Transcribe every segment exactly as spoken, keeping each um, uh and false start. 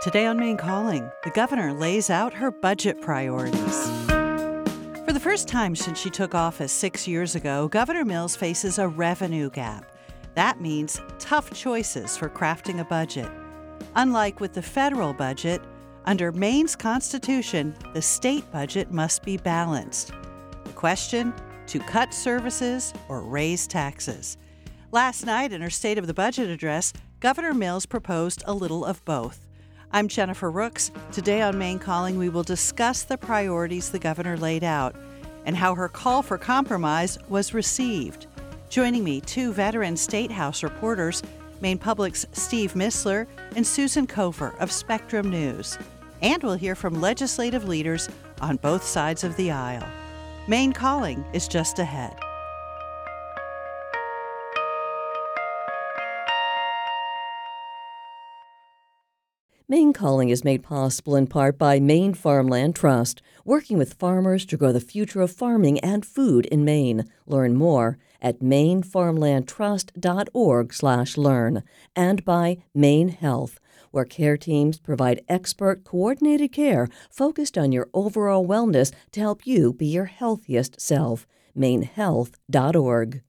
Today on Maine Calling, the governor lays out her budget priorities. For the first time since she took office six years ago, Governor Mills faces a revenue gap. That means tough choices for crafting a budget. Unlike with the federal budget, under Maine's Constitution, the state budget must be balanced. The question, to cut services or raise taxes. Last night in her State of the Budget address, Governor Mills proposed a little of both. I'm Jennifer Rooks. Today on Maine Calling, we will discuss the priorities the governor laid out and how her call for compromise was received. Joining me, two veteran State House reporters, Maine Public's Steve Missler and Susan Kofer of Spectrum News. And we'll hear from legislative leaders on both sides of the aisle. Maine Calling is just ahead. Maine Calling is made possible in part by Maine Farmland Trust, working with farmers to grow the future of farming and food in Maine. Learn more at maine farmland trust dot org slash learn, and by Maine Health, where care teams provide expert, coordinated care focused on your overall wellness to help you be your healthiest self. maine health dot org.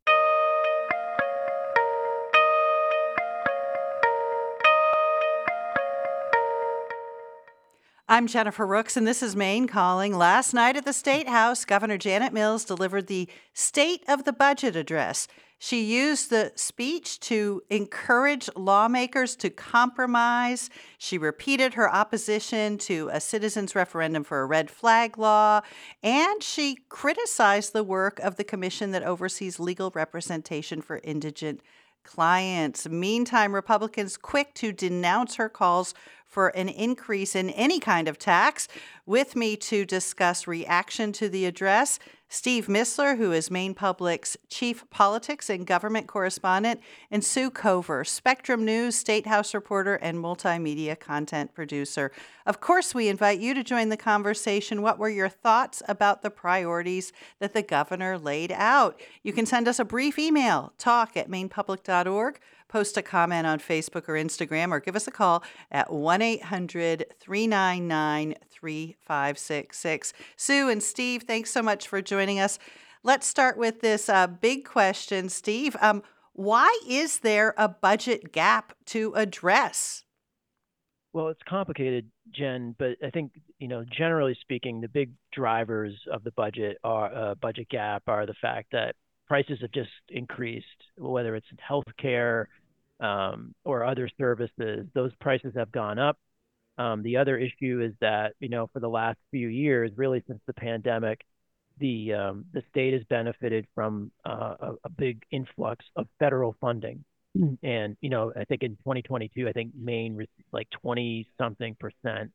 I'm Jennifer Rooks, and this is Maine Calling. Last night at the State House, Governor Janet Mills delivered the State of the Budget address. She used the speech to encourage lawmakers to compromise. She repeated her opposition to a citizens' referendum for a red flag law, and she criticized the work of the commission that oversees legal representation for indigent clients. Meantime, Republicans quick to denounce her calls for an increase in any kind of tax. With me to discuss reaction to the address, Steve Missler, who is Maine Public's chief politics and government correspondent, and Sue Kover, Spectrum News State House reporter and multimedia content producer. Of course, we invite you to join the conversation. What were your thoughts about the priorities that the governor laid out? You can send us a brief email, talk at maine public dot org. Post a comment on Facebook or Instagram, or give us a call at one eight hundred three nine nine three five six six. Sue and Steve, thanks so much for joining us. Let's start with this uh, big question, Steve. Um, why is there a budget gap to address? Well, it's complicated, Jen, but I think, you know, generally speaking, the big drivers of the budget are uh, budget gap are the fact that prices have just increased, whether it's in healthcare um, or other services. Those prices have gone up. Um, the other issue is that, you know, for the last few years, really since the pandemic, the um, the state has benefited from uh, a, a big influx of federal funding. Mm. And, you know, I think in twenty twenty-two, I think Maine received like twenty something percent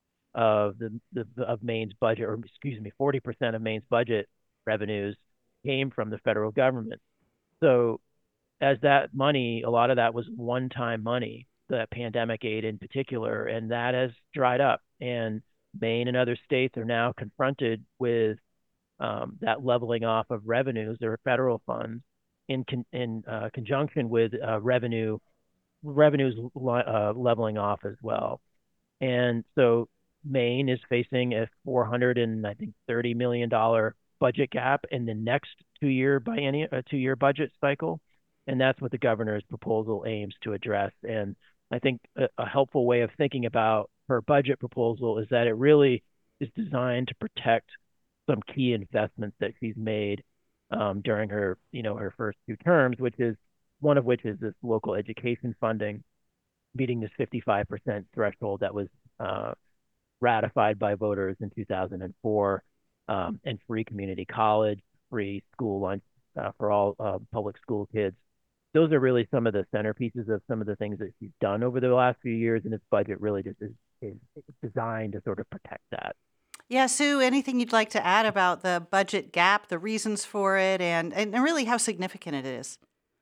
of the, the of Maine's budget, or excuse me, forty percent of Maine's budget revenues came from the federal government. So as that money, a lot of that was one-time money, the pandemic aid in particular, and that has dried up. And Maine and other states are now confronted with um, that leveling off of revenues, their federal funds, in con- in uh, conjunction with uh, revenue revenues uh, leveling off as well. And so Maine is facing a four hundred and I think thirty million dollars budget gap in the next two-year biennial, uh, two-year budget cycle, and that's what the governor's proposal aims to address. And I think a, a helpful way of thinking about her budget proposal is that it really is designed to protect some key investments that she's made um, during her, you know, her first two terms, which is one of which is this local education funding, meeting this fifty-five percent threshold that was uh, ratified by voters in two thousand four. Um, and free community college, free school lunch uh, for all uh, public school kids. Those are really some of the centerpieces of some of the things that she's done over the last few years, and this budget really just is, is designed to sort of protect that. Yeah, Sue, anything you'd like to add about the budget gap, the reasons for it, and, and really how significant it is?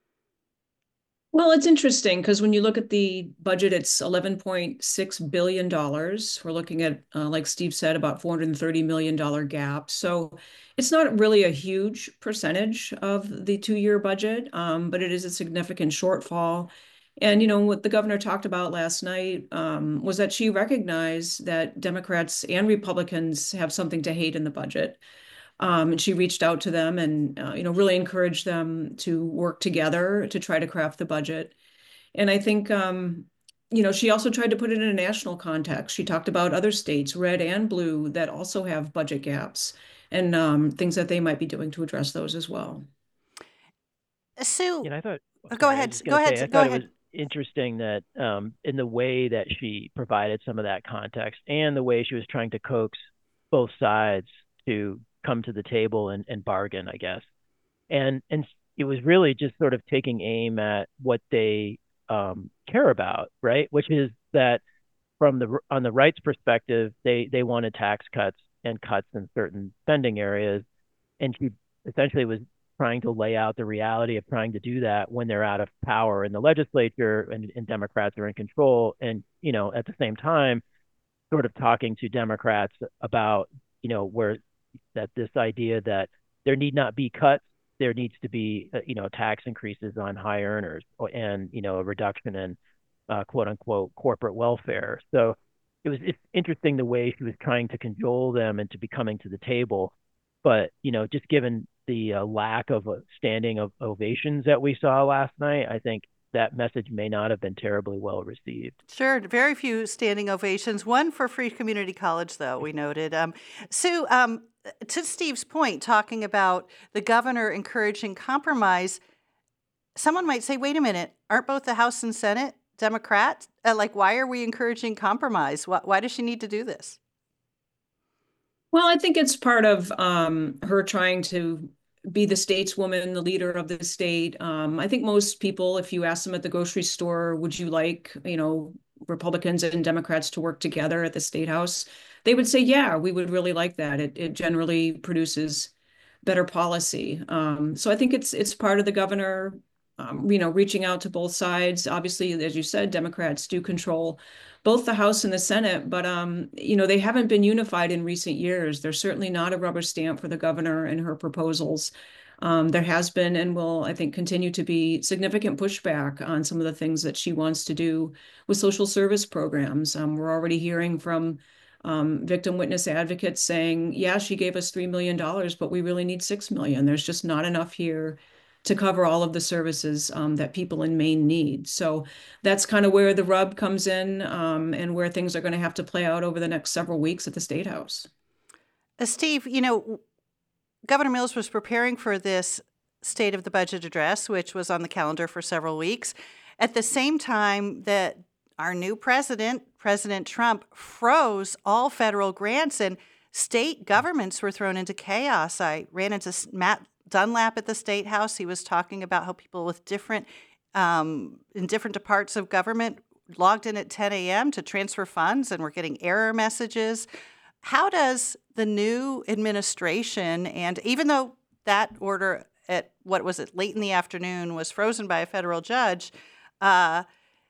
Well, it's interesting because when you look at the budget, it's eleven point six billion dollars. We're looking at, uh, like Steve said, about four hundred thirty million dollars gap. So it's not really a huge percentage of the two-year budget, um, but it is a significant shortfall. And, you know, what the governor talked about last night um, was that she recognized that Democrats and Republicans have something to hate in the budget. Um, and she reached out to them and, uh, you know, really encouraged them to work together to try to craft the budget. And I think, um, you know, she also tried to put it in a national context. She talked about other states, red and blue, that also have budget gaps and um, things that they might be doing to address those as well. Sue, You know, I thought, oh, go sorry, I was ahead. just Go going to ahead. say, I Go thought it was ahead. interesting that um, in the way that she provided some of that context and the way she was trying to coax both sides to come to the table and, and bargain, I guess. And and it was really just sort of taking aim at what they um, care about, right? Which is that from the on the rights perspective, they they wanted tax cuts and cuts in certain spending areas, and she essentially was trying to lay out the reality of trying to do that when they're out of power in the legislature and, and Democrats are in control, and you know at the same time, sort of talking to Democrats about you know where that this idea that there need not be cuts, there needs to be uh, you know tax increases on high earners and you know a reduction in uh, quote unquote corporate welfare. So it was it's interesting the way she was trying to cajole them into be coming to the table, but you know just given the uh, lack of uh, standing of ovations that we saw last night, I think that message may not have been terribly well received. Sure, very few standing ovations. One for Free Community College, though, we noted. Um, Sue, um, to Steve's point, talking about the governor encouraging compromise, someone might say, wait a minute, aren't both the House and Senate Democrat? Uh, like, why are we encouraging compromise? Why, why does she need to do this? Well, I think it's part of um, her trying to be the stateswoman, the leader of the state. Um, I think most people, if you ask them at the grocery store, would you like, you know, Republicans and Democrats to work together at the state house? They would say, yeah, we would really like that. It it generally produces better policy. Um, so I think it's it's part of the governor, um, you know, reaching out to both sides. Obviously, as you said, Democrats do control both the House and the Senate, but um, you know, they haven't been unified in recent years. There's certainly not a rubber stamp for the governor and her proposals. Um, there has been and will, I think, continue to be significant pushback on some of the things that she wants to do with social service programs. Um, we're already hearing from um, victim witness advocates saying, yeah, she gave us three million dollars, but we really need six million dollars. There's just not enough here to cover all of the services um, that people in Maine need. So that's kind of where the rub comes in um, and where things are going to have to play out over the next several weeks at the State House. Uh, Steve, you know, Governor Mills was preparing for this State of the Budget address, which was on the calendar for several weeks, at the same time that our new president, President Trump, froze all federal grants and state governments were thrown into chaos. I ran into Matt Dunlap at the State House. He was talking about how people with different, um, in different parts of government logged in at ten a.m. to transfer funds and were getting error messages. How does the new administration, and even though that order at, what was it, late in the afternoon was frozen by a federal judge, uh,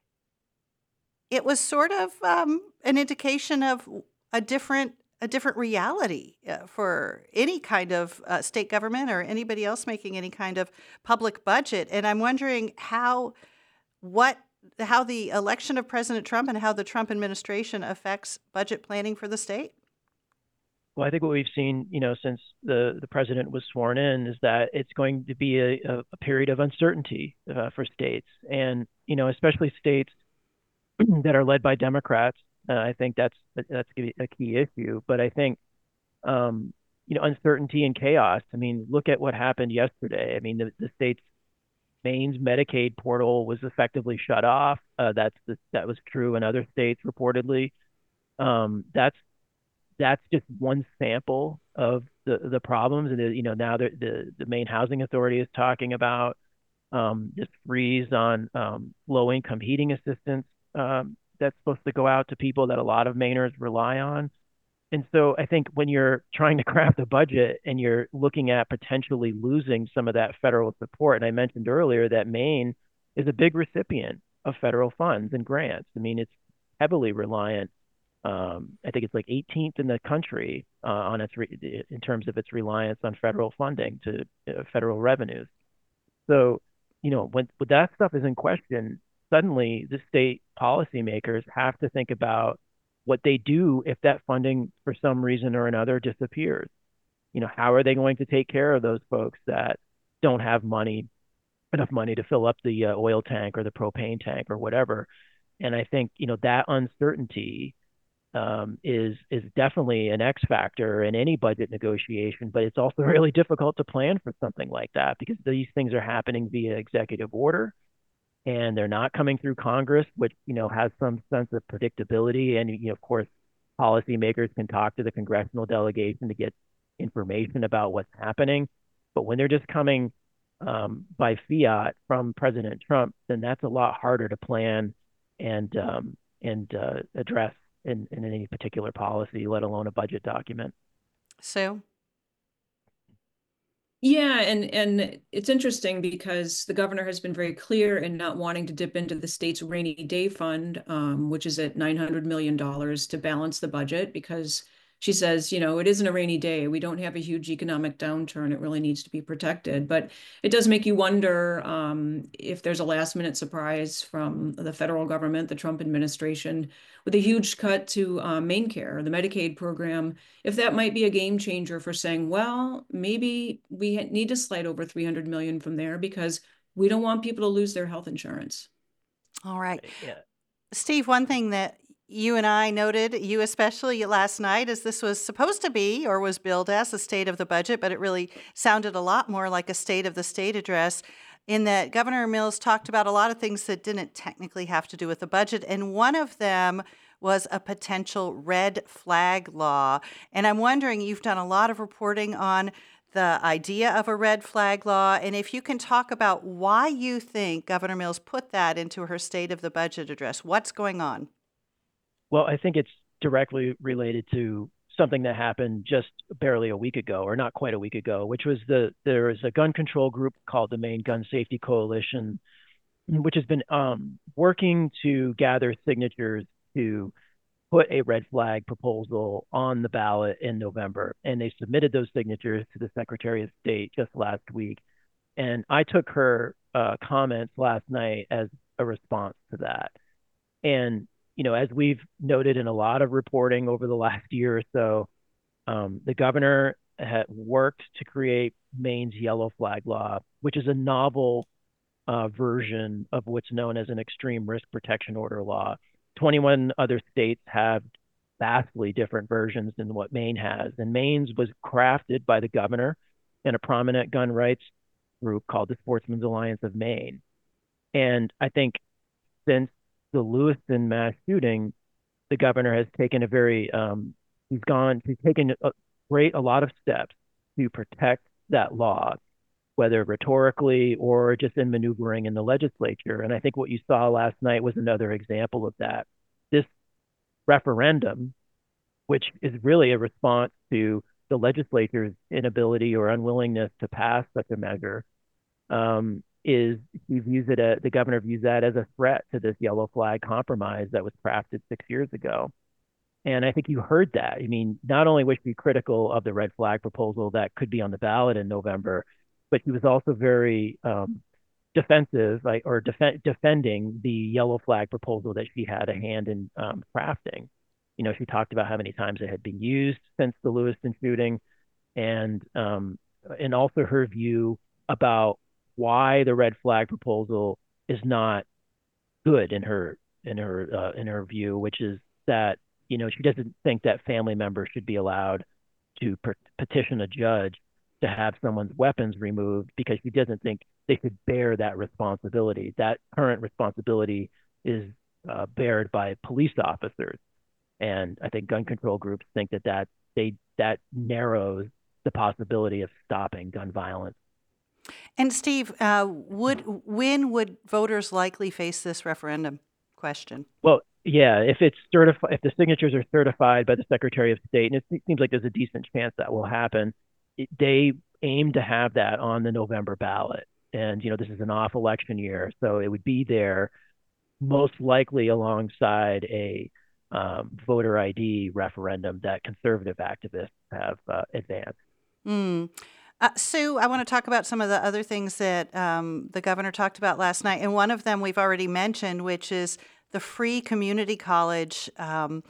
it was sort of um, an indication of a different a different reality uh, for any kind of uh, state government or anybody else making any kind of public budget. And I'm wondering how what how the election of President Trump and how the Trump administration affects budget planning for the state. Well, I think what we've seen, you know, since the, the president was sworn in is that it's going to be a, a period of uncertainty uh, for states, and you know, especially states that are led by Democrats. Uh, I think that's that's a key issue. But I think, um, you know, uncertainty and chaos. I mean, look at what happened yesterday. I mean, the, the state's Maine's Medicaid portal was effectively shut off. Uh, that's the, that was true in other states reportedly. Um, that's that's just one sample of the the problems. And you know, now the the, the Maine Housing Authority is talking about um, this freeze on um, low income heating assistance. Um, that's supposed to go out to people that a lot of Mainers rely on. And so I think when you're trying to craft a budget and you're looking at potentially losing some of that federal support, and I mentioned earlier that Maine is a big recipient of federal funds and grants. I mean, it's heavily reliant. Um, I think it's like eighteenth in the country uh, on its re- in terms of its reliance on federal funding to uh, federal revenues. So, you know, when, when that stuff is in question, suddenly the state policymakers have to think about what they do if that funding for some reason or another disappears. You know, how are they going to take care of those folks that don't have money, enough money to fill up the uh, oil tank or the propane tank or whatever? And I think, you know, that uncertainty um, is is definitely an X factor in any budget negotiation, but it's also really difficult to plan for something like that because these things are happening via executive order and they're not coming through Congress, which, you know, has some sense of predictability. And, you know, of course, policymakers can talk to the congressional delegation to get information about what's happening. But when they're just coming um, by fiat from President Trump, then that's a lot harder to plan and um, and uh, address in, in any particular policy, let alone a budget document. Sue? Yeah, and and it's interesting because the governor has been very clear in not wanting to dip into the state's rainy day fund, um, which is at nine hundred million dollars to balance the budget, because she says, you know, it isn't a rainy day. We don't have a huge economic downturn. It really needs to be protected. But it does make you wonder um, if there's a last minute surprise from the federal government, the Trump administration, with a huge cut to uh, MaineCare, the Medicaid program, if that might be a game changer for saying, well, maybe we need to slide over three hundred million dollars from there because we don't want people to lose their health insurance. All right. Yeah. Steve, one thing that you and I noted, you especially last night, as this was supposed to be or was billed as a state of the budget, but it really sounded a lot more like a state of the state address, in that Governor Mills talked about a lot of things that didn't technically have to do with the budget. And one of them was a potential red flag law. And I'm wondering, you've done a lot of reporting on the idea of a red flag law, and if you can talk about why you think Governor Mills put that into her state of the budget address. What's going on? Well, I think it's directly related to something that happened just barely a week ago, or not quite a week ago, which was the there is a gun control group called the Maine Gun Safety Coalition, which has been um, working to gather signatures to put a red flag proposal on the ballot in November. And they submitted those signatures to the Secretary of State just last week. And I took her uh, comments last night as a response to that. And you know, as we've noted in a lot of reporting over the last year or so, um, the governor had worked to create Maine's yellow flag law, which is a novel uh, version of what's known as an extreme risk protection order law. twenty-one other states have vastly different versions than what Maine has. And Maine's was crafted by the governor and a prominent gun rights group called the Sportsmen's Alliance of Maine. And I think since the Lewiston mass shooting, the governor has taken a very, um, he's gone, he's taken a great, a lot of steps to protect that law, whether rhetorically or just in maneuvering in the legislature. And I think what you saw last night was another example of that. This referendum, which is really a response to the legislature's inability or unwillingness to pass such a measure, um, is he views it as, the governor views that as a threat to this yellow flag compromise that was crafted six years ago. And I think you heard that. I mean, not only was she critical of the red flag proposal that could be on the ballot in November, but he was also very um, defensive, like, or def- defending the yellow flag proposal that she had a hand in um, crafting. You know, she talked about how many times it had been used since the Lewiston shooting, and um, and also her view about why the red flag proposal is not good in her in her uh, in her view, which is that, you know, she doesn't think that family members should be allowed to per- petition a judge to have someone's weapons removed because she doesn't think they could bear that responsibility. That current responsibility is uh, bared by police officers, and I think gun control groups think that that they that narrows the possibility of stopping gun violence. And Steve, uh, would when would voters likely face this referendum question? Well, yeah, if it's certified, if the signatures are certified by the Secretary of State, and it seems like there's a decent chance that will happen, it, they aim to have that on the November ballot. And, you know, this is an off election year, so it would be there most likely alongside a um, voter I D referendum that conservative activists have uh, advanced. Mm. Uh, Sue, I want to talk about some of the other things that um, the governor talked about last night. And one of them we've already mentioned, which is the free community college. Um,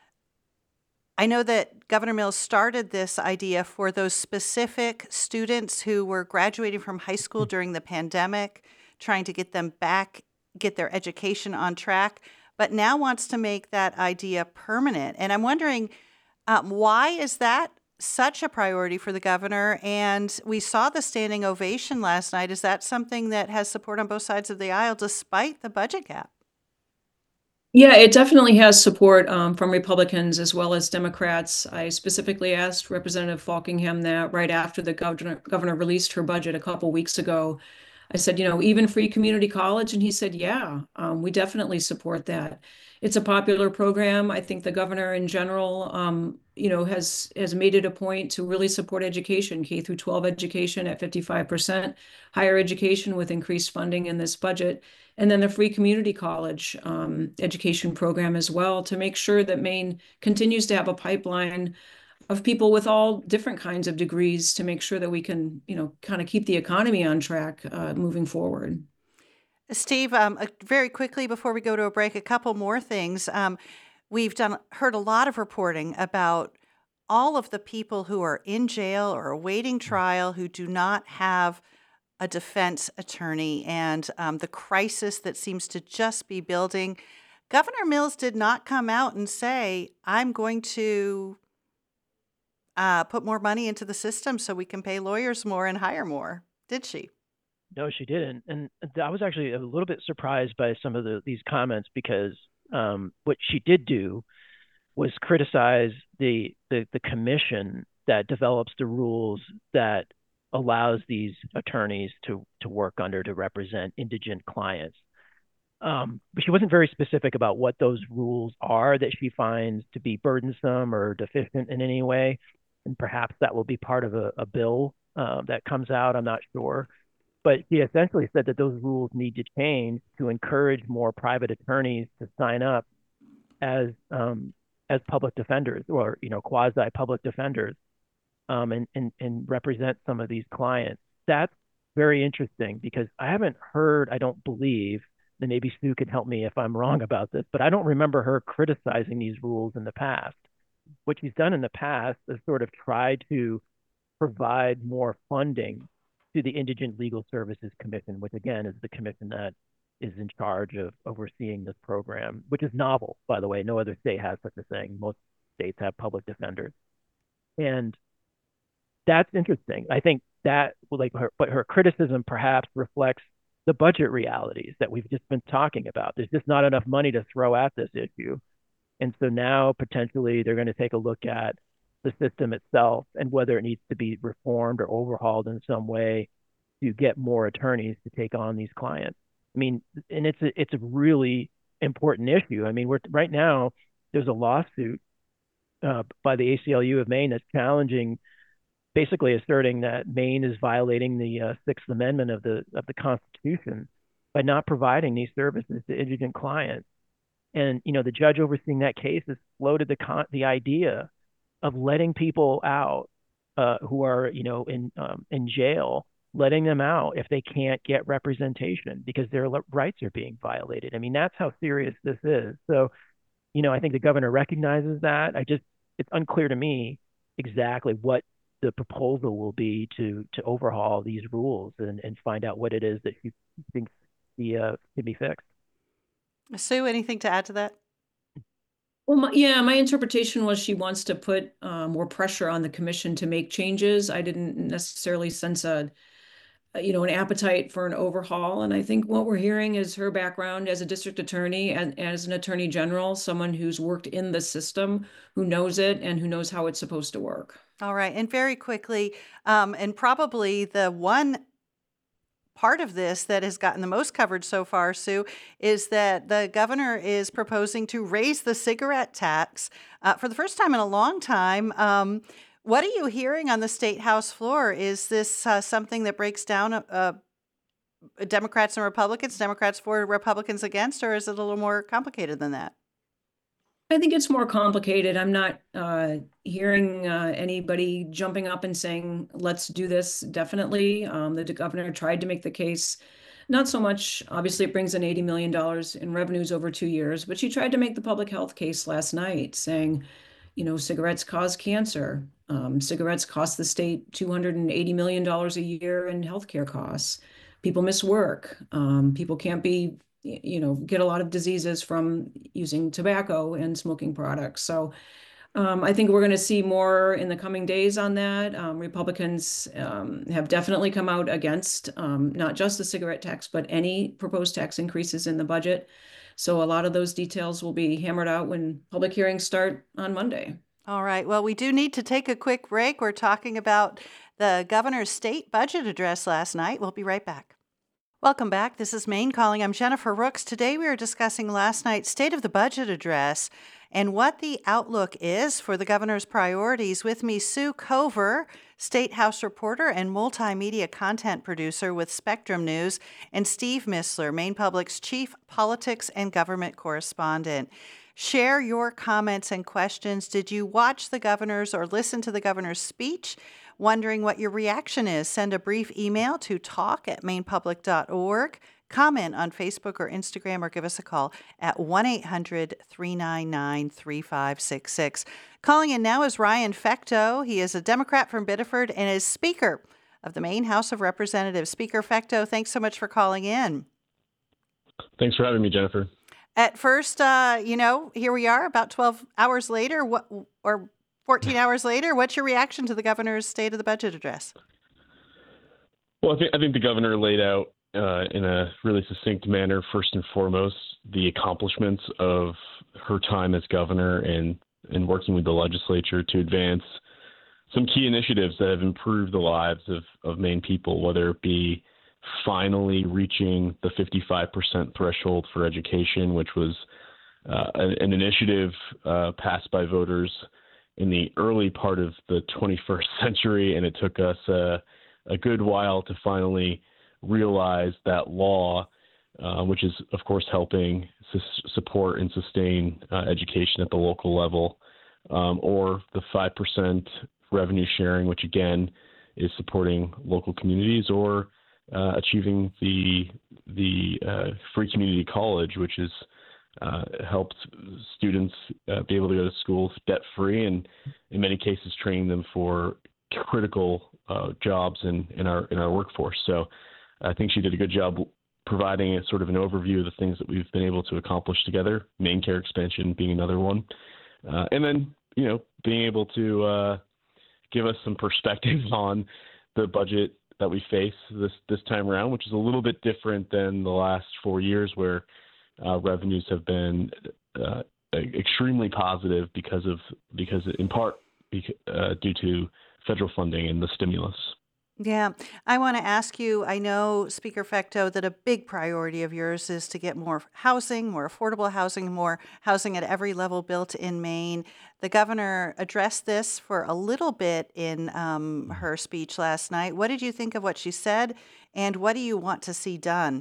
I know that Governor Mills started this idea for those specific students who were graduating from high school during the pandemic, trying to get them back, get their education on track, but now wants to make that idea permanent. And I'm wondering, um, why is that such a priority for the governor? And we saw the standing ovation last night. Is that something that has support on both sides of the aisle despite the budget gap? Yeah, it definitely has support um, from Republicans as well as Democrats. I specifically asked Representative Falkingham that right after the governor governor released her budget a couple weeks ago. I said, you know, even free community college, and he said, yeah, um, we definitely support that. It's a popular program. I think the governor in general, um, you know, has has made it a point to really support education, K through twelve education at fifty-five percent, higher education with increased funding in this budget, and then the free community college um, education program as well, to make sure that Maine continues to have a pipeline of people with all different kinds of degrees to make sure that we can, you know, kind of keep the economy on track uh, moving forward. Steve, um, uh, very quickly before we go to a break, a couple more things. Um, we've done heard a lot of reporting about all of the people who are in jail or awaiting trial who do not have a defense attorney, and um, the crisis that seems to just be building. Governor Mills did not come out and say, I'm going to uh, put more money into the system so we can pay lawyers more and hire more, did she? No, she didn't. And I was actually a little bit surprised by some of the, these comments because um, what she did do was criticize the, the the commission that develops the rules that allows these attorneys to to work under to represent indigent clients. Um, but she wasn't very specific about what those rules are that she finds to be burdensome or deficient in any way. And perhaps that will be part of a, a bill uh, that comes out. I'm not sure. But she essentially said that those rules need to change to encourage more private attorneys to sign up as um, as public defenders or, you know, quasi public defenders um, and, and, and represent some of these clients. That's very interesting because I haven't heard, I don't believe, and maybe Sue could help me if I'm wrong about this, but I don't remember her criticizing these rules in the past. What she's done in the past is sort of try to provide more funding to the Indigent Legal Services Commission, which again is the commission that is in charge of overseeing this program, which is novel, by the way. No other state has such a thing. Most states have public defenders. And that's interesting. I think that, like, her, but her criticism perhaps reflects the budget realities that we've just been talking about. There's just not enough money to throw at this issue. And so now potentially they're going to take a look at the system itself and whether it needs to be reformed or overhauled in some way to get more attorneys to take on these clients. I mean, and it's a, it's a really important issue. I mean, we're right now, there's a lawsuit uh, by the A C L U of Maine that's challenging, basically asserting that Maine is violating the uh, Sixth Amendment of the of the Constitution by not providing these services to indigent clients. And, you know, the judge overseeing that case has floated the con- the idea of letting people out uh, who are, you know, in um, in jail, letting them out if they can't get representation because their rights are being violated. I mean, that's how serious this is. So, you know, I think the governor recognizes that. I just, it's unclear to me exactly what the proposal will be to to overhaul these rules and, and find out what it is that she thinks the uh, can be fixed. Sue, anything to add to that? Well, my, yeah, my interpretation was she wants to put uh, more pressure on the commission to make changes. I didn't necessarily sense a, you know, an appetite for an overhaul. And I think what we're hearing is her background as a district attorney and as an attorney general, someone who's worked in the system, who knows it and who knows how it's supposed to work. All right. And very quickly, um, and probably the one part of this that has gotten the most coverage so far, Sue, is that the governor is proposing to raise the cigarette tax uh, for the first time in a long time. Um, what are you hearing on the state house floor? Is this uh, something that breaks down uh, Democrats and Republicans, Democrats for, Republicans against, or is it a little more complicated than that? I think it's more complicated. I'm not uh, hearing uh, anybody jumping up and saying, let's do this, definitely. Um, the governor tried to make the case, not so much, obviously, it brings in eighty million dollars in revenues over two years, but she tried to make the public health case last night, saying, you know, cigarettes cause cancer. Um, cigarettes cost the state two hundred eighty million dollars a year in healthcare costs. People miss work. Um, people can't be you know, get a lot of diseases from using tobacco and smoking products. So um, I think we're going to see more in the coming days on that. Um, Republicans um, have definitely come out against um, not just the cigarette tax, but any proposed tax increases in the budget. So a lot of those details will be hammered out when public hearings start on Monday. All right. Well, we do need to take a quick break. We're talking about the governor's state budget address last night. We'll be right back. Welcome back. This is Maine Calling. I'm Jennifer Rooks. Today we are discussing last night's State of the Budget address and what the outlook is for the governor's priorities. With me, Sue Cover, State House reporter and multimedia content producer with Spectrum News, and Steve Missler, Maine Public's chief politics and government correspondent. Share your comments and questions. Did you watch the governor's or listen to the governor's speech? Wondering what your reaction is? Send a brief email to talk at maine public dot org. Comment on Facebook or Instagram, or give us a call at one eight hundred three nine nine three five six six. Calling in now is Ryan Fecteau. He is a Democrat from Biddeford and is Speaker of the Maine House of Representatives. Speaker Fecteau, thanks so much for calling in. Thanks for having me, Jennifer. At first, uh, you know, here we are about twelve hours later, what, or fourteen hours later. What's your reaction to the governor's State of the Budget address? Well, I think, I think the governor laid out uh, in a really succinct manner, first and foremost, the accomplishments of her time as governor and, and working with the legislature to advance some key initiatives that have improved the lives of, of Maine people, whether it be finally reaching the fifty-five percent threshold for education, which was uh, an, an initiative uh, passed by voters in the early part of the twenty-first century, and it took us uh, a good while to finally realize that law, uh, which is, of course, helping su- support and sustain uh, education at the local level, um, or the five percent revenue sharing, which, again, is supporting local communities, or uh, achieving the, the uh, free community college, which is Uh, helped students uh, be able to go to school debt-free, and in many cases training them for critical uh, jobs in, in our in our workforce. So I think she did a good job providing a sort of an overview of the things that we've been able to accomplish together, main care expansion being another one. Uh, and then, you know, being able to uh, give us some perspective on the budget that we face this, this time around, which is a little bit different than the last four years where Uh, revenues have been uh, extremely positive because of because in part uh, due to federal funding and the stimulus. Yeah, I want to ask you, I know, Speaker Fecteau, that a big priority of yours is to get more housing, more affordable housing, more housing at every level built in Maine. The governor addressed this for a little bit in um, her speech last night. What did you think of what she said, and what do you want to see done?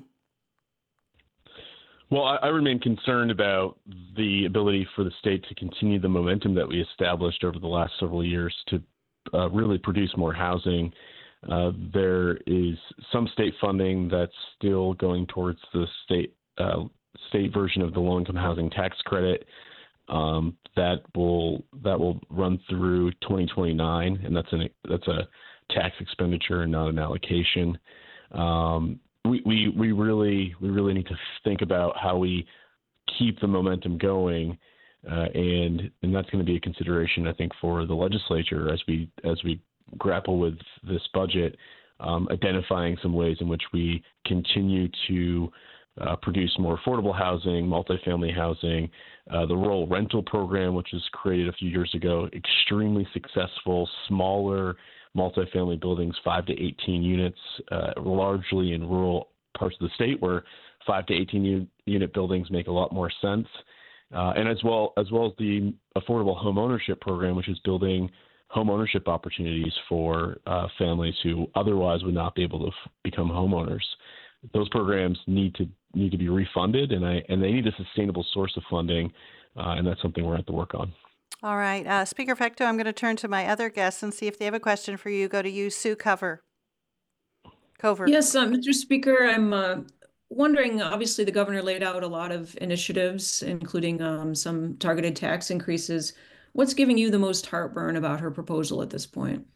Well, I, I remain concerned about the ability for the state to continue the momentum that we established over the last several years to uh, really produce more housing. Uh, there is some state funding that's still going towards the state uh, state version of the low-income housing tax credit um, that will that will run through twenty twenty-nine, and that's an that's a tax expenditure and not an allocation. Um, We, we we really we really need to think about how we keep the momentum going, uh, and and that's going to be a consideration, I think, for the legislature as we as we grapple with this budget, um, identifying some ways in which we continue to uh, produce more affordable housing, multifamily housing, uh, the rural rental program, which was created a few years ago, extremely successful, smaller multifamily buildings, five to eighteen units, uh, largely in rural parts of the state where five to eighteen u- unit buildings make a lot more sense. Uh, and as well, as well as the affordable home ownership program, which is building home ownership opportunities for uh, families who otherwise would not be able to f- become homeowners. Those programs need to need to be refunded, and I and they need a sustainable source of funding uh, and that's something we're going to have to work on. All right. Uh, Speaker Fecteau, I'm going to turn to my other guests and see if they have a question for you. Go to you, Sue Cover. Cover. Yes, uh, Mister Speaker, I'm uh, wondering, obviously the governor laid out a lot of initiatives, including um, some targeted tax increases. What's giving you the most heartburn about her proposal at this point?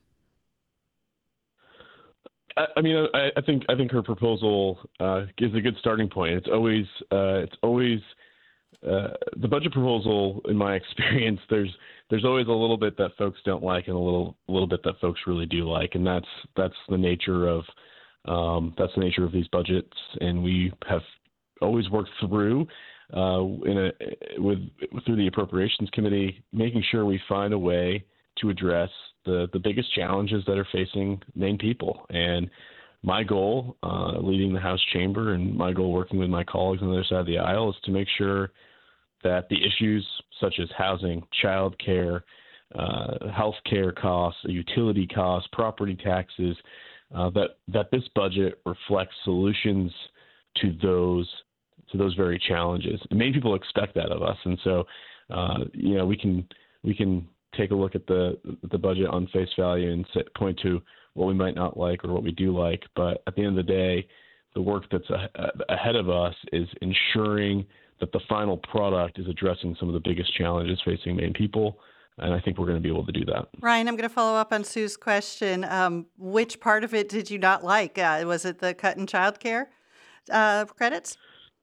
I, I mean, I, I think I think her proposal uh, is a good starting point. It's always uh, it's always uh, the budget proposal. In my experience, there's there's always a little bit that folks don't like and a little a little bit that folks really do like, and that's that's the nature of um, that's the nature of these budgets. And we have always worked through uh, in a with through the Appropriations Committee, making sure we find a way to address the, the biggest challenges that are facing Maine people. And my goal, uh, leading the House chamber, and my goal working with my colleagues on the other side of the aisle, is to make sure that the issues such as housing, child care, uh, health care costs, utility costs, property taxes, uh, that, that this budget reflects solutions to those to those very challenges. And Maine people expect that of us. And so, uh, you know, we can we can take a look at the the budget on face value and set, point to what we might not like or what we do like. But at the end of the day, the work that's a, a, ahead of us is ensuring that the final product is addressing some of the biggest challenges facing Maine people. And I think we're going to be able to do that. Ryan, I'm going to follow up on Sue's question. Um, which part of it did you not like? Uh, was it the cut in childcare uh, credits?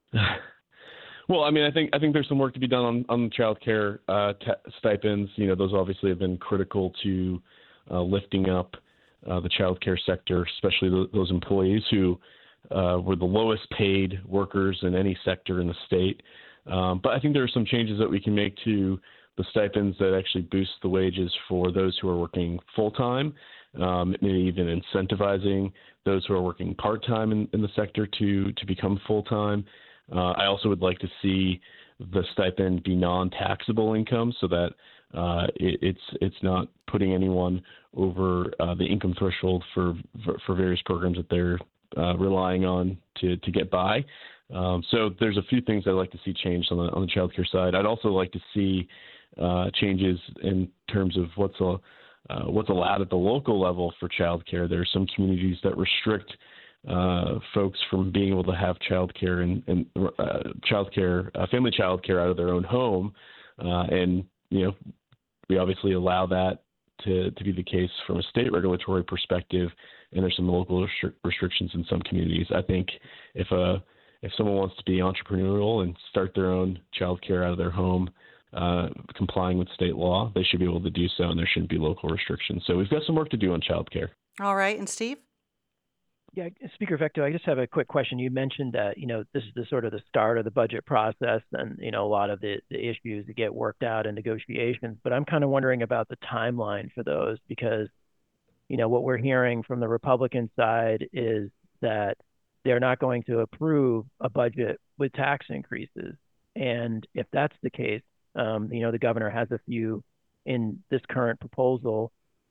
Well, I mean, I think I think there's some work to be done on, on child care uh, t- stipends. You know, those obviously have been critical to uh, lifting up uh, the child care sector, especially th- those employees who uh, were the lowest paid workers in any sector in the state. Um, but I think there are some changes that we can make to the stipends that actually boost the wages for those who are working full-time, um, maybe even incentivizing those who are working part-time in, in the sector to, to become full-time. Uh, I also would like to see the stipend be non-taxable income so that uh, it, it's it's not putting anyone over uh, the income threshold for, for, for various programs that they're uh, relying on to, to get by. Um, so there's a few things I'd like to see changed on the on the child care side. I'd also like to see uh, changes in terms of what's a, uh, what's allowed at the local level for child care. There are some communities that restrict Uh, folks from being able to have childcare and, and uh, childcare, uh, family childcare out of their own home, uh, and you know, we obviously allow that to, to be the case from a state regulatory perspective, and there's some local restri- restrictions in some communities. I think if a if someone wants to be entrepreneurial and start their own childcare out of their home, uh, complying with state law, they should be able to do so, and there shouldn't be local restrictions. So we've got some work to do on childcare. All right, and Steve? Yeah, Speaker Fecteau, I just have a quick question. You mentioned that, you know, this is the sort of the start of the budget process and, you know, a lot of the, the issues that get worked out in negotiations, but I'm kind of wondering about the timeline for those because, you know, what we're hearing from the Republican side is that they're not going to approve a budget with tax increases. And if that's the case, um, you know, the governor has a few in this current proposal,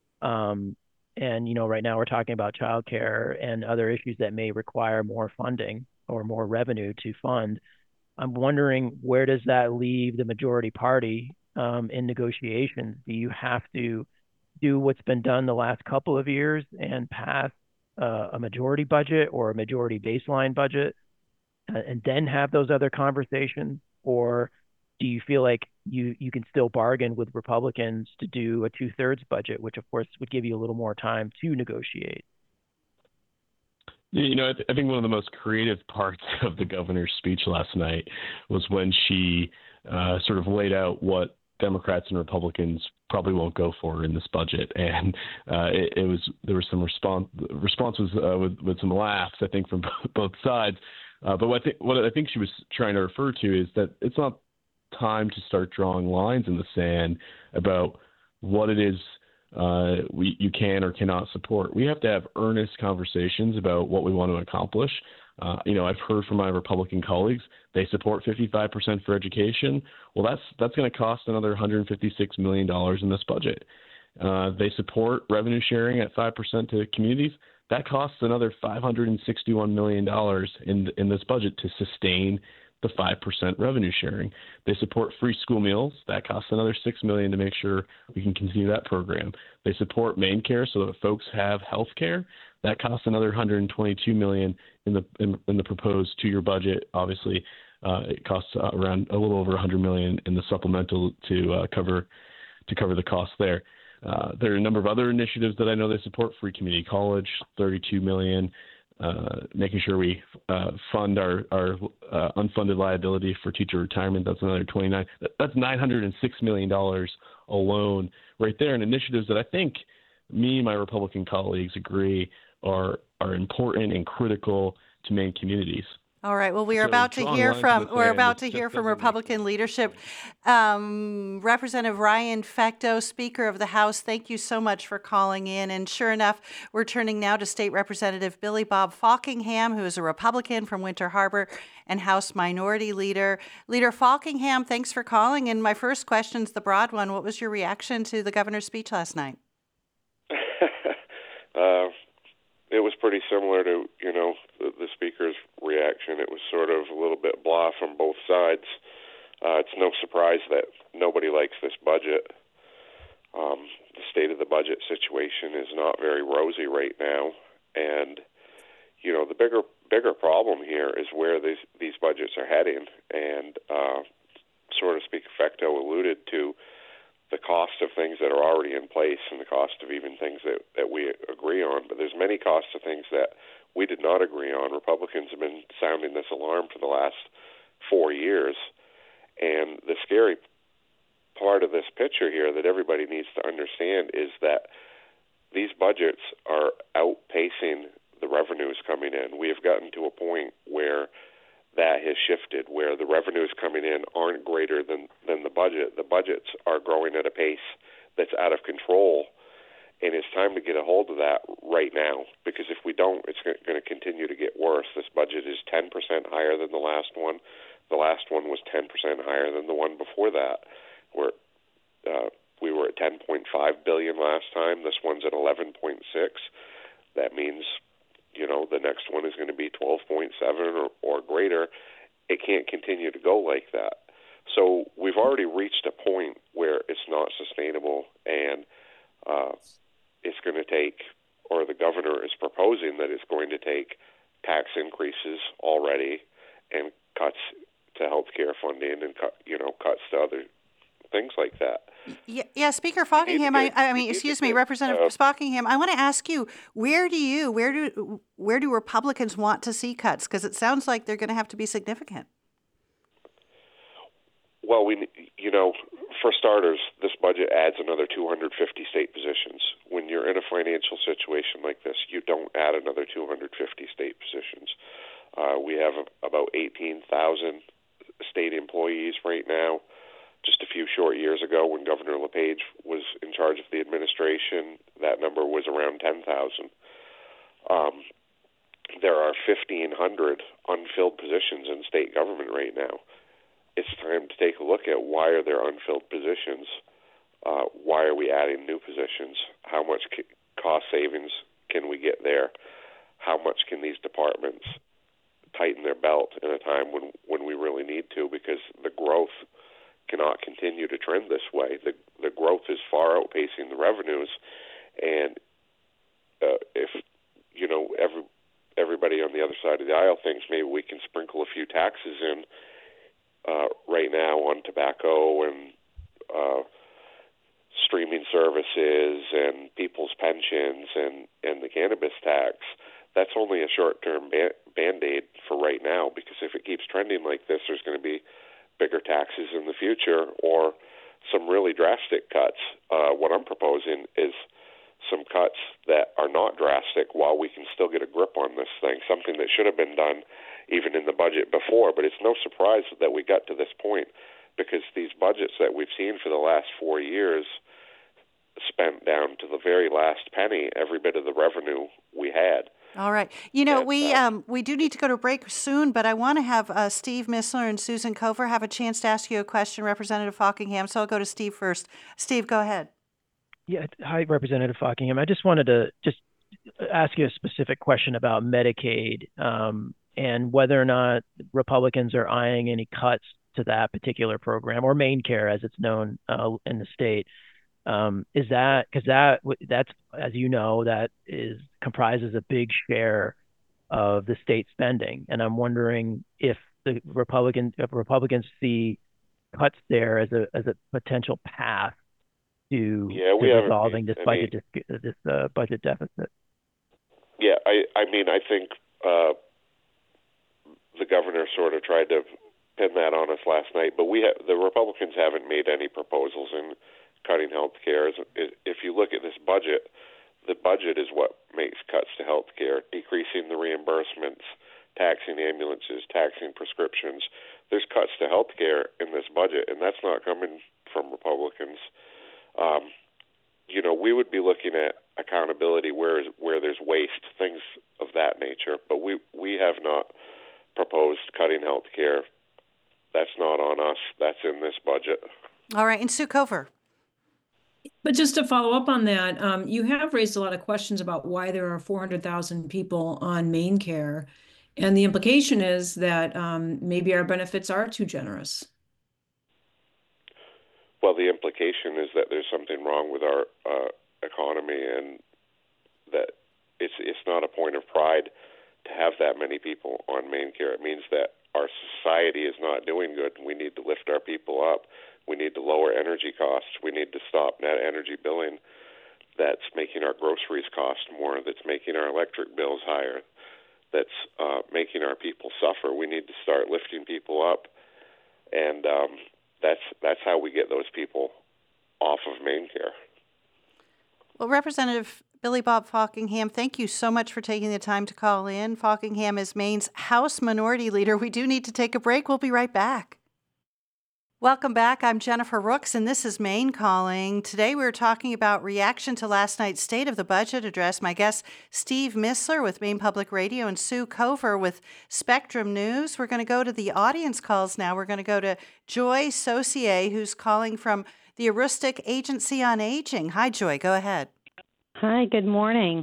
um, and, you know, right now we're talking about childcare and other issues that may require more funding or more revenue to fund. I'm wondering, where does that leave the majority party um, in negotiations? Do you have to do what's been done the last couple of years and pass uh, a majority budget or a majority baseline budget uh, and then have those other conversations? Or do you feel like you, you can still bargain with Republicans to do a two-thirds budget, which, of course, would give you a little more time to negotiate? You know, I, th- I think one of the most creative parts of the governor's speech last night was when she uh, sort of laid out what Democrats and Republicans probably won't go for in this budget, and uh, it, it was there was some response responses uh, with with some laughs, I think, from both sides. Uh, but what I, think, what I think she was trying to refer to is that it's not time to start drawing lines in the sand about what it is uh, we, you can or cannot support. We have to have earnest conversations about what we want to accomplish. Uh, you know, I've heard from my Republican colleagues, they support fifty-five percent for education. Well, that's that's going to cost another one hundred fifty-six million dollars in this budget. Uh, they support revenue sharing at five percent to communities. That costs another five hundred sixty-one million dollars in in this budget to sustain the five percent revenue sharing. They support free school meals. That costs another six million dollars to make sure we can continue that program. They support MaineCare so that folks have health care. That costs another one hundred twenty-two million dollars in the in, in the proposed two-year budget. Obviously, uh, it costs uh, around a little over one hundred million dollars in the supplemental to uh, cover to cover the costs there. Uh, there are a number of other initiatives that I know they support. Free community college, thirty-two million dollars. Uh, making sure we uh, fund our, our uh, unfunded liability for teacher retirement. That's another twenty-nine. That's nine hundred six million dollars alone right there, and initiatives that I think me and my Republican colleagues agree are are important and critical to Maine communities. All right. Well, we are So about to drawing hear lines in from the we're sand, about it to just hear from doesn't make Republican leadership. Um, Representative Ryan Fecteau, Speaker of the House, thank you so much for calling in. And sure enough, we're turning now to State Representative Billy Bob Falkingham, who is a Republican from Winter Harbor and House Minority Leader. Leader Falkingham, thanks for calling. And my first question's the broad one. What was your reaction to the governor's speech last night? uh, it was pretty similar to, you know, the, the speaker's reaction. It was sort of a little bit blah from both sides. Uh, it's no surprise that nobody likes this budget. Um, the state of the budget situation is not very rosy right now, and you know the bigger bigger problem here is where these these budgets are heading. And uh, sort of Speaker Fecteau alluded to the cost of things that are already in place and the cost of even things that, that we agree on. But there's many costs of things that we did not agree on. Republicans have been sounding this alarm for the last four years. And the scary part of this picture here that everybody needs to understand is that these budgets are outpacing the revenues coming in. We have gotten to a point where that has shifted, where the revenues coming in aren't greater than, than the budget. The budgets are growing at a pace that's out of control, and it's time to get a hold of that right now, because if we don't, it's going to continue to get worse. This budget is ten percent higher than the last one. The last one was ten percent higher than the one before that. We're, uh, we were at ten point five billion dollars last time. This one's at eleven point six. That means, you know, the next one is going to be twelve point seven or, or greater. It can't continue to go like that. So we've already reached a point where it's not sustainable, and uh, it's going to take, or the governor is proposing that it's going to take tax increases already and cuts to healthcare funding and cut, you know, cuts to other things like that. Yeah, yeah Speaker Falkingham, I, I mean, excuse me, Representative uh, Falkingham, I want to ask you, where do you, where do, where do Republicans want to see cuts? Because it sounds like they're going to have to be significant. Well, we, you know, for starters, this budget adds another two hundred fifty state positions. When you're in a financial situation like this, you don't add another two hundred fifty state positions. Uh, we have a, about eighteen thousand state employees right now. Just a few short years ago, when Governor LePage was in charge of the administration, that number was around ten thousand. Um, there are fifteen hundred unfilled positions in state government right now. It's time to take a look at why are there unfilled positions? Uh, why are we adding new positions? How much c- cost savings can we get there? How much can these departments tighten their belt in a time when, when we really need to? Because the growth cannot continue to trend this way. The the growth is far outpacing the revenues, and uh, if you know every everybody on the other side of the aisle thinks maybe we can sprinkle a few taxes in uh, right now on tobacco and uh, streaming services and people's pensions and, and the cannabis tax, that's only a short-term ba- band-aid for right now, because if it keeps trending like this, there's going to be bigger taxes in the future or some really drastic cuts. Uh, what I'm proposing is some cuts that are not drastic while we can still get a grip on this thing, something that should have been done even in the budget before. But it's no surprise that we got to this point, because these budgets that we've seen for the last four years spent down to the very last penny every bit of the revenue we had. All right. You know, and, we uh, um, we do need to go to break soon, but I want to have uh, Steve Missler and Susan Cover have a chance to ask you a question, Representative Falkingham. So I'll go to Steve first. Steve, go ahead. Yeah. Hi, Representative Falkingham. I just wanted to just ask you a specific question about Medicaid. Um, and whether or not Republicans are eyeing any cuts to that particular program, or MaineCare as it's known uh, in the state. Um, is that because that that's, as you know, that is comprises a big share of the state spending, and I'm wondering if the Republican if Republicans see cuts there as a as a potential path to, yeah, we to haven't resolving made this budget any- dis- this uh, budget deficit. Yeah, I I mean I think uh, the governor sort of tried to pin that on us last night, but we ha- the Republicans haven't made any proposals in cutting health care. If you look at this budget, the budget is what makes cuts to health care, decreasing the reimbursements, taxing ambulances, taxing prescriptions. There's cuts to health care in this budget, and that's not coming from Republicans. Um, you know, we would be looking at accountability where where there's waste, things of that nature, but we, we have not proposed cutting health care. That's not on us. That's in this budget. All right. And Sue Cover. But just to follow up on that, um, you have raised a lot of questions about why there are four hundred thousand people on MaineCare. And the implication is that um, maybe our benefits are too generous. Well, the implication is that there's something wrong with our uh, economy, and that it's it's not a point of pride to have that many people on MaineCare. It means that our society is not doing good, and we need to lift our people up. We need to lower energy costs. We need to stop net energy billing that's making our groceries cost more, that's making our electric bills higher, that's uh, making our people suffer. We need to start lifting people up, and um, that's that's how we get those people off of MaineCare. Well, Representative Billy Bob Falkingham, thank you so much for taking the time to call in. Falkingham is Maine's House Minority Leader. We do need to take a break. We'll be right back. Welcome back. I'm Jennifer Rooks, and this is Maine Calling. Today we're talking about reaction to last night's State of the Budget address. My guests, Steve Missler with Maine Public Radio and Sue Cover with Spectrum News. We're going to go to the audience calls now. We're going to go to Joy Saucier, who's calling from the Aroostook Agency on Aging. Hi, Joy. Go ahead. Hi, good morning.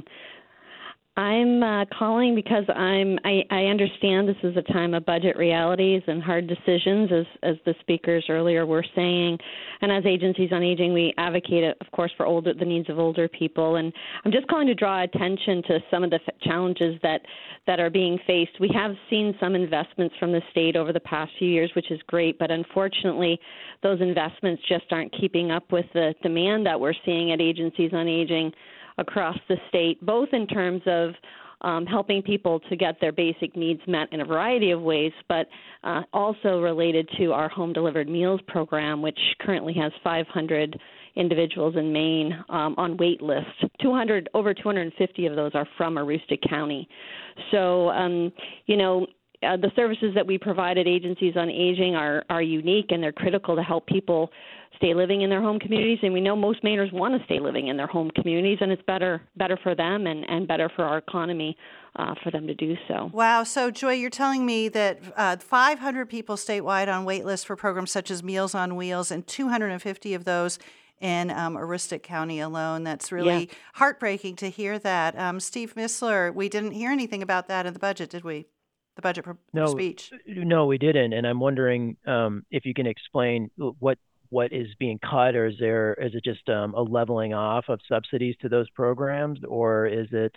I'm uh, calling because I'm. I, I understand this is a time of budget realities and hard decisions, as as the speakers earlier were saying. And as agencies on aging, we advocate, of course, for older the needs of older people. And I'm just calling to draw attention to some of the f- challenges that that are being faced. We have seen some investments from the state over the past few years, which is great, but unfortunately, those investments just aren't keeping up with the demand that we're seeing at agencies on aging across the state, both in terms of um, helping people to get their basic needs met in a variety of ways, but uh, also related to our home delivered meals program, which currently has five hundred individuals in Maine um, on wait list. two hundred, over two hundred fifty of those are from Aroostook County. So, um, you know, uh, the services that we provide at agencies on aging are, are unique, and they're critical to help people stay living in their home communities, and we know most Mainers want to stay living in their home communities, and it's better better for them and, and better for our economy uh, for them to do so. Wow. So, Joy, you're telling me that uh, five hundred people statewide on wait lists for programs such as Meals on Wheels, and two hundred fifty of those in um, Aroostook County alone. That's really Yeah. heartbreaking to hear that. Um, Steve Missler, we didn't hear anything about that in the budget, did we? The budget pro- No, speech. no, we didn't. And I'm wondering um, if you can explain what what is being cut, or is there is it just um, a leveling off of subsidies to those programs, or is it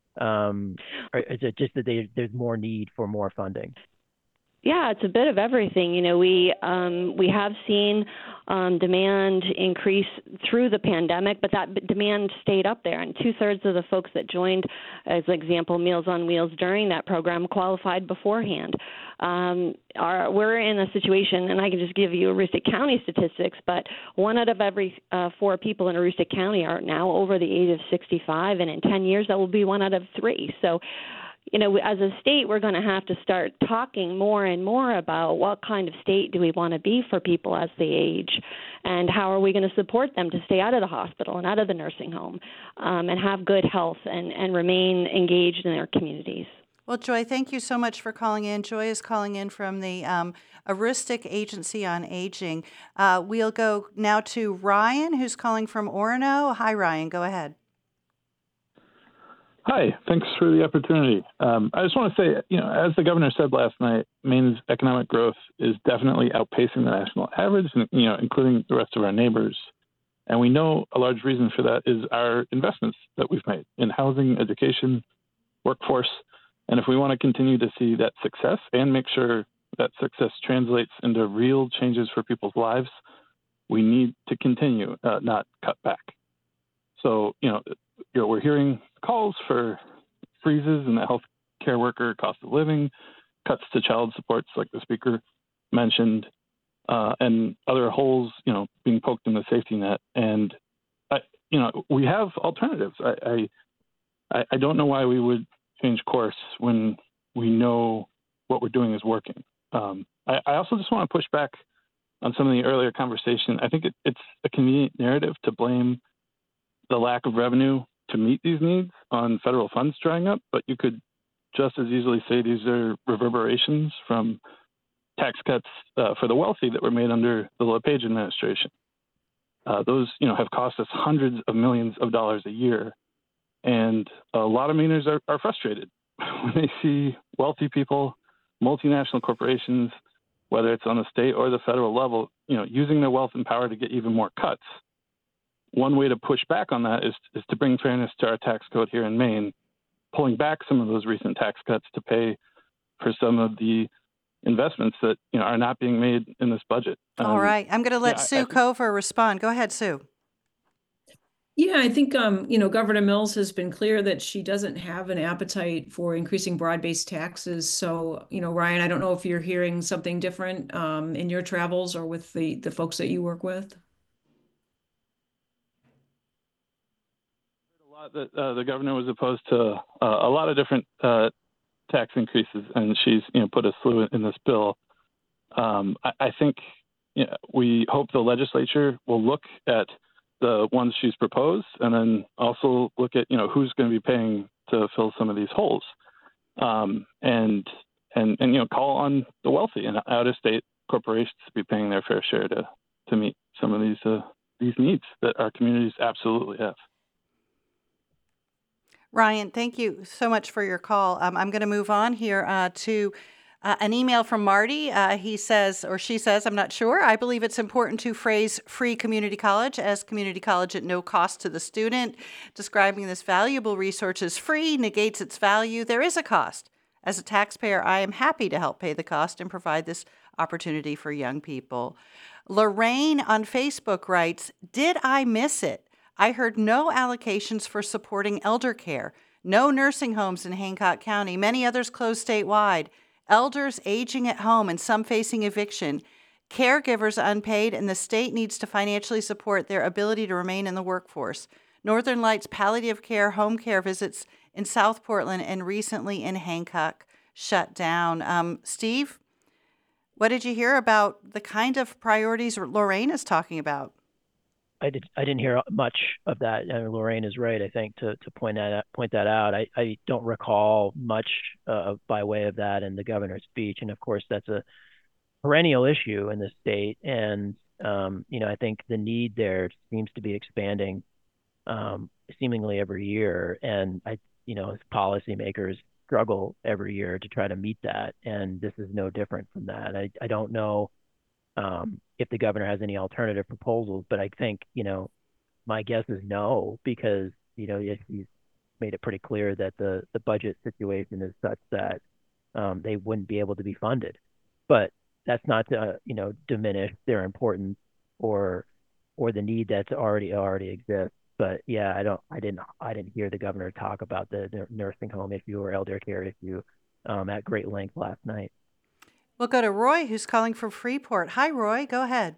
um, or is it just that they, there's more need for more funding? Yeah, it's a bit of everything. You know, we um, we have seen um, demand increase through the pandemic, but that b- demand stayed up there. And two-thirds of the folks that joined, as an example, Meals on Wheels during that program qualified beforehand. Um, our, we're in a situation, and I can just give you Aroostook County statistics, but one out of every uh, four people in Aroostook County are now over the age of sixty-five, and in ten years that will be one out of three. So, you know, as a state, we're going to have to start talking more and more about what kind of state do we want to be for people as they age, and how are we going to support them to stay out of the hospital and out of the nursing home um, and have good health and, and remain engaged in their communities. Well, Joy, thank you so much for calling in. Joy is calling in from the um, Aroostook Agency on Aging. Uh, we'll go now to Ryan, who's calling from Orono. Hi, Ryan. Go ahead. Hi, thanks for the opportunity. Um, I just want to say, you know, as the governor said last night, Maine's economic growth is definitely outpacing the national average, you know, including the rest of our neighbors. And we know a large reason for that is our investments that we've made in housing, education, workforce. And if we want to continue to see that success and make sure that success translates into real changes for people's lives, we need to continue, uh, not cut back. So, you know, you know, we're hearing calls for freezes in the health care worker cost of living, cuts to child supports, like the speaker mentioned, uh, and other holes, you know, being poked in the safety net. And, I, you know, we have alternatives. I, I, I don't know why we would change course when we know what we're doing is working. Um, I, I also just want to push back on some of the earlier conversation. I think it, it's a convenient narrative to blame the lack of revenue to meet these needs on federal funds drying up, but you could just as easily say these are reverberations from tax cuts uh, for the wealthy that were made under the LePage administration. Uh, those, you know, have cost us hundreds of millions of dollars a year, and a lot of Mainers are, are frustrated when they see wealthy people, multinational corporations, whether it's on the state or the federal level, you know, using their wealth and power to get even more cuts. One way to push back on that is, is to bring fairness to our tax code here in Maine, pulling back some of those recent tax cuts to pay for some of the investments that, you know, are not being made in this budget. Um, All right. I'm going to let yeah, Sue I, I think, Cover respond. Go ahead, Sue. Yeah, I think, um, you know, Governor Mills has been clear that she doesn't have an appetite for increasing broad-based taxes. So, you know, Ryan, I don't know if you're hearing something different um, in your travels or with the, the folks that you work with. A lot that uh, the governor was opposed to uh, a lot of different uh, tax increases, and she's, you know, put a slew in this bill. Um, I, I think you know, we hope the legislature will look at the ones she's proposed, and then also look at, you know, who's going to be paying to fill some of these holes, um, and and and you know, call on the wealthy and out-of-state corporations to be paying their fair share to to meet some of these uh, these needs that our communities absolutely have. Ryan, thank you so much for your call. Um, I'm going to move on here uh, to uh, an email from Marty. Uh, he says, or she says, I'm not sure. I believe it's important to phrase free community college as community college at no cost to the student. Describing this valuable resource as free negates its value. There is a cost. As a taxpayer, I am happy to help pay the cost and provide this opportunity for young people. Lorraine on Facebook writes, did I miss it? I heard no allocations for supporting elder care, no nursing homes in Hancock County, many others closed statewide, elders aging at home and some facing eviction, caregivers unpaid, and the state needs to financially support their ability to remain in the workforce. Northern Lights palliative care, home care visits in South Portland and recently in Hancock shut down. Um, Steve, what did you hear about the kind of priorities Lorraine is talking about? I did. I didn't hear much of that. I mean, Lorraine is right, I think, to, to point that out, point that out. I, I don't recall much uh, by way of that in the governor's speech, and of course, that's a perennial issue in the state. And um, you know, I think the need there seems to be expanding, um, seemingly every year. And I, you know, as policymakers struggle every year to try to meet that, and this is no different from that. I, I don't know. Um, if the governor has any alternative proposals, but I think, you know, my guess is no, because, you know, he's made it pretty clear that the, the budget situation is such that um, they wouldn't be able to be funded. But that's not to, uh, you know, diminish their importance or or the need that's already already exists. But yeah, I don't, I didn't, I didn't hear the governor talk about the nursing home issue or elder care issue um, at great length last night. We'll go to Roy, who's calling from Freeport. Hi, Roy. Go ahead.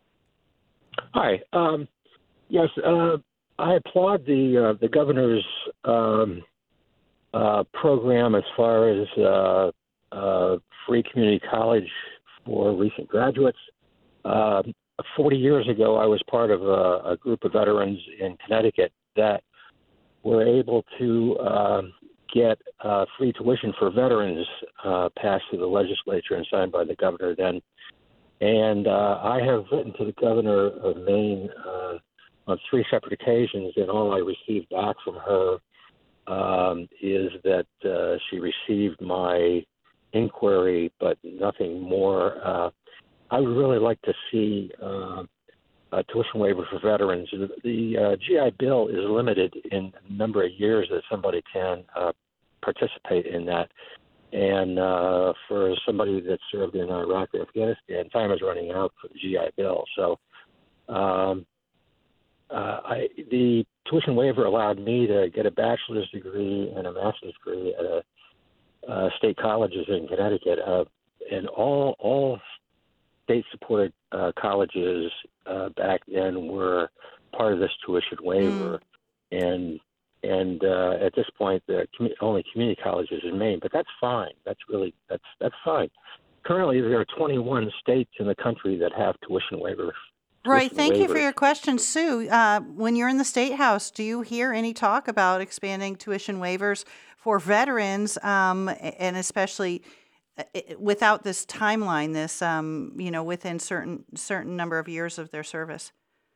Hi. Um, yes, uh, I applaud the uh, the governor's um, uh, program as far as uh, uh, free community college for recent graduates. Uh, Forty years ago, I was part of a, a group of veterans in Connecticut that were able to uh, get uh, free tuition for veterans uh, passed through the legislature and signed by the governor then. And uh, I have written to the governor of Maine uh, on three separate occasions, and all I received back from her um, is that uh, she received my inquiry, but nothing more. Uh, I would really like to see uh, a tuition waiver for veterans. The, the uh, G I Bill is limited in the number of years that somebody can uh, participate in that. And uh, for somebody that served in Iraq or Afghanistan, time is running out for the G I Bill. So um, uh, I, the tuition waiver allowed me to get a bachelor's degree and a master's degree at a, uh, state colleges in Connecticut. Uh, and all all state-supported uh, colleges uh, back then were part of this tuition waiver. Mm. And And uh, at this point, the commu- only community colleges in Maine, but that's fine. That's really that's that's fine. Currently, there are twenty-one states in the country that have tuition waiver. Right. Thank waivers. you for your question, Sue. Uh, when you're in the State House, do you hear any talk about expanding tuition waivers for veterans, um, and especially without this timeline, this um, you know, within certain certain number of years of their service?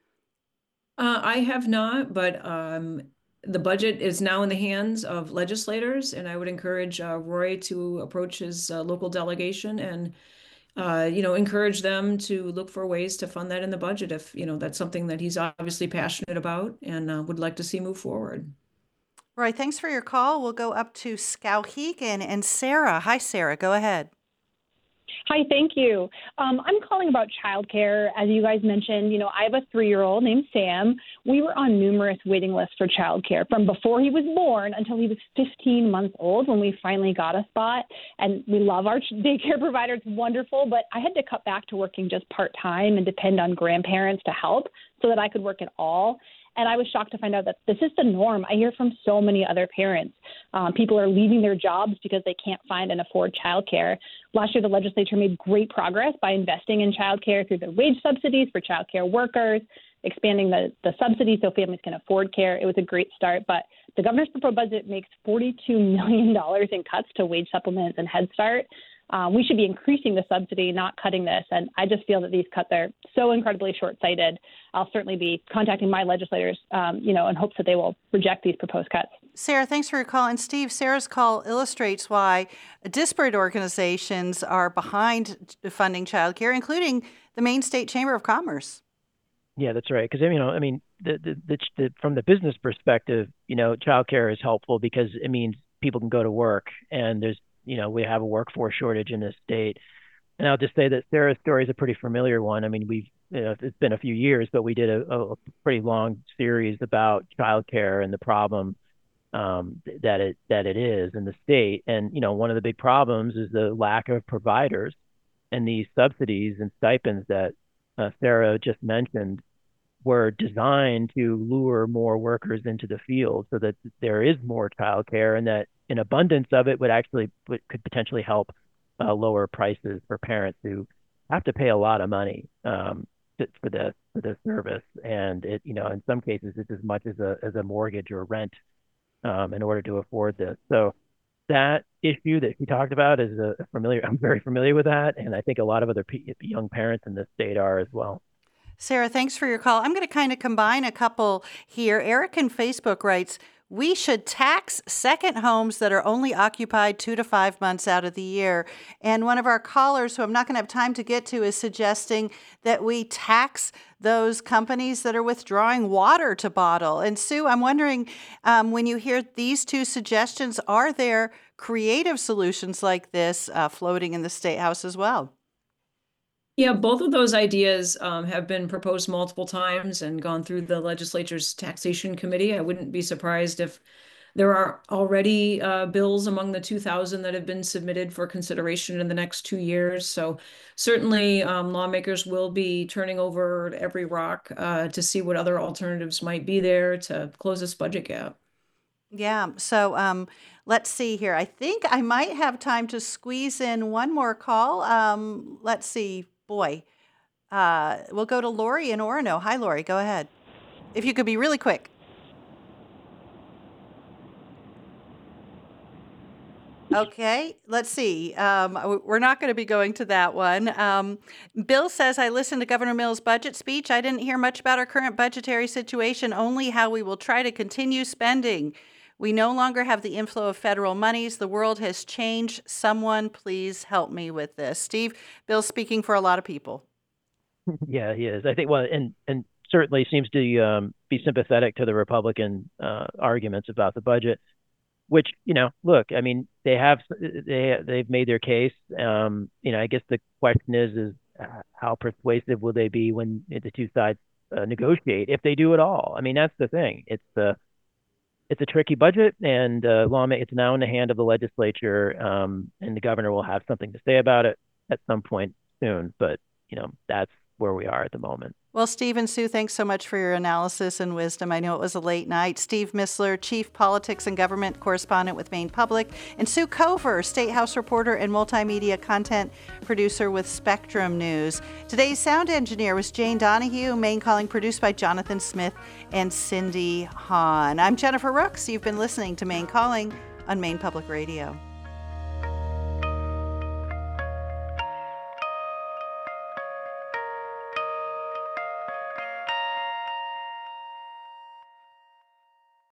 Uh, I have not, but. Um, The budget is now in the hands of legislators, and I would encourage uh, Roy to approach his uh, local delegation and, uh, you know, encourage them to look for ways to fund that in the budget if, you know, that's something that he's obviously passionate about and uh, would like to see move forward. Roy, thanks for your call. We'll go up to Skowhegan and Sarah. Hi, Sarah. Go ahead. Hi, thank you. Um, I'm calling about childcare. As you guys mentioned, you know, I have a three-year-old named Sam. We were on numerous waiting lists for childcare from before he was born until he was fifteen months old when we finally got a spot. And we love our daycare provider. It's wonderful, but I had to cut back to working just part-time and depend on grandparents to help so that I could work at all. And I was shocked to find out that this is the norm. I hear from so many other parents. Um, people are leaving their jobs because they can't find and afford childcare. Last year, the legislature made great progress by investing in childcare through the wage subsidies for childcare workers, expanding the, the subsidies so families can afford care. It was a great start, but the governor's proposed budget makes forty-two million dollars in cuts to wage supplements and Head Start. Um, we should be increasing the subsidy, not cutting this. And I just feel that these cuts are so incredibly short-sighted. I'll certainly be contacting my legislators, um, you know, in hopes that they will reject these proposed cuts. Sarah, thanks for your call. And Steve, Sarah's call illustrates why disparate organizations are behind funding childcare, including the Maine State Chamber of Commerce. Yeah, that's right. Because, you know, I mean, the, the, the, the, from the business perspective, you know, childcare is helpful because it means people can go to work, and there's, you know, we have a workforce shortage in this state. And I'll just say that Sarah's story is a pretty familiar one. I mean, we've, you know, it's been a few years, but we did a, a pretty long series about childcare and the problem um, that it that it is in the state. And, you know, one of the big problems is the lack of providers, and these subsidies and stipends that uh, Sarah just mentioned were designed to lure more workers into the field so that there is more childcare, and that an abundance of it would actually would, could potentially help uh, lower prices for parents who have to pay a lot of money um, to, for the for the service, and it you know in some cases it's as much as a as a mortgage or rent um, in order to afford this. So that issue that he talked about is a familiar. I'm very familiar with that, and I think a lot of other p- young parents in this state are as well. Sarah, thanks for your call. I'm going to kind of combine a couple here. Eric in Facebook writes, we should tax second homes that are only occupied two to five months out of the year. And one of our callers, who I'm not going to have time to get to, is suggesting that we tax those companies that are withdrawing water to bottle. And Sue, I'm wondering, um, when you hear these two suggestions, are there creative solutions like this uh, floating in the State House as well? Yeah, both of those ideas um, have been proposed multiple times and gone through the legislature's taxation committee. I wouldn't be surprised if there are already uh, bills among the two thousand that have been submitted for consideration in the next two years. So certainly um, lawmakers will be turning over every rock uh, to see what other alternatives might be there to close this budget gap. Yeah, so um, let's see here. I think I might have time to squeeze in one more call. Um, let's see. Boy, uh, we'll go to Lori in Orono. Hi, Lori. Go ahead. If you could be really quick. Okay, let's see. Um, we're not going to be going to that one. Um, Bill says, I listened to Governor Mills' budget speech. I didn't hear much about our current budgetary situation, only how we will try to continue spending. We no longer have the inflow of federal monies. The world has changed. Someone please help me with this. Steve, Bill's speaking for a lot of people. Yeah, he is. I think, well, and, and certainly seems to um, be sympathetic to the Republican uh, arguments about the budget, which, you know, look, I mean, they have, they, they've made their case. Um, you know, I guess the question is, is how persuasive will they be when the two sides uh, negotiate, if they do at all? I mean, that's the thing. It's the, it's a tricky budget, and uh, law, it's now in the hand of the legislature, um, and the governor will have something to say about it at some point soon. But, you know, that's where we are at the moment. Well, Steve and Sue, thanks so much for your analysis and wisdom. I know it was a late night. Steve Missler, Chief Politics and Government Correspondent with Maine Public, and Sue Cover, State House reporter and multimedia content producer with Spectrum News. Today's sound engineer was Jane Donahue. Maine Calling produced by Jonathan Smith and Cindy Hahn. I'm Jennifer Rooks. You've been listening to Maine Calling on Maine Public Radio.